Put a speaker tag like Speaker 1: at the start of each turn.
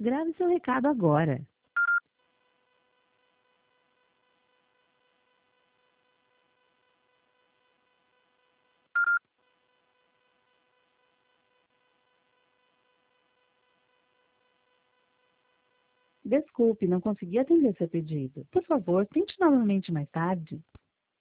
Speaker 1: Grave seu recado agora. Desculpe, não consegui atender seu pedido. Por favor, tente novamente mais tarde.